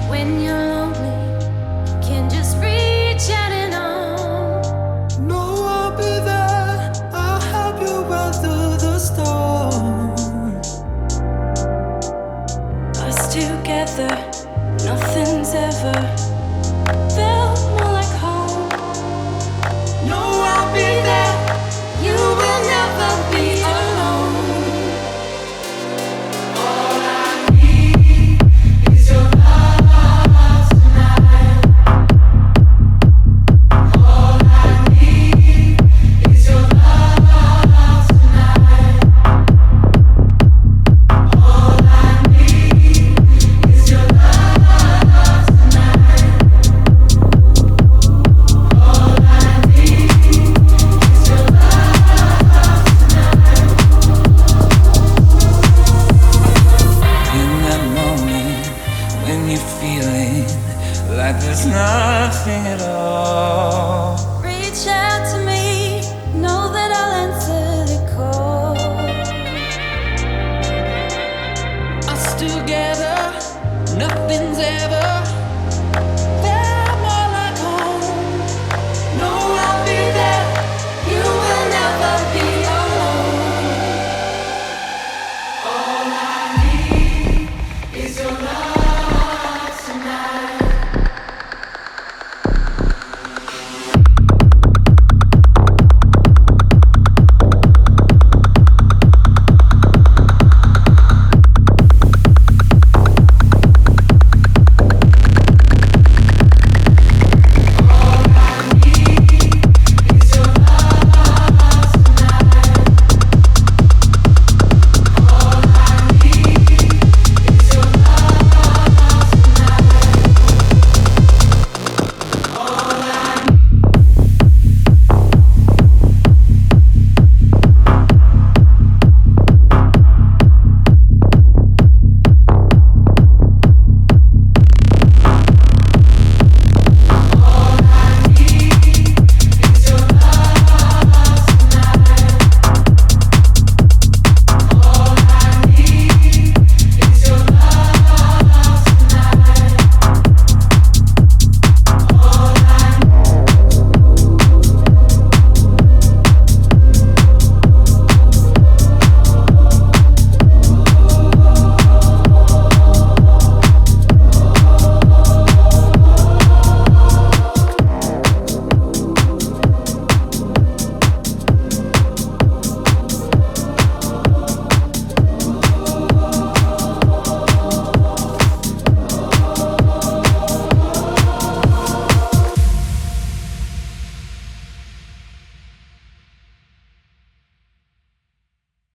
When you're lonely, can just reach out and on. No, I'll be there. I'll help you weather the storm. Us together, nothing's ever felt more like home. No, I'll be there. You will never be alone. All I need is your love tonight. All I need is your love tonight. All I need is your love tonight. All I need is your love tonight. In that moment when you're feeling like there's nothing at all, Reach out to me, know that I'll answer the call. us together, nothing's ever